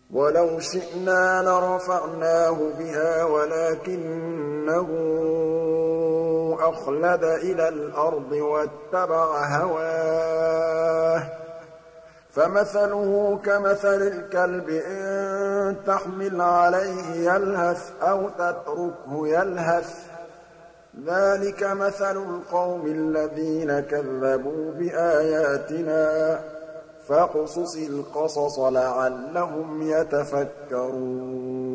وَلَوْ شِئْنَا لَرَفَعْنَاهُ بِهَا وَلَٰكِنَّهُ أَخْلَدَ إِلَى الْأَرْضِ وَاتَّبَعَ هَوَاهُ ۚ فَمَثَلُهُ كَمَثَلِ الْكَلْبِ إِن تَحْمِلْ عَلَيْهِ يَلْهَثْ أَوْ تَتْرُكْهُ يَلْهَث ۚ ذَٰلِكَ مَثَلُ الْقَوْمِ الَّذِينَ كَذَّبُوا بِآيَاتِنَا ۚ فَاقْصُصِ الْقَصَصَ لَعَلَّهُمْ يَتَفَكَّرُونَ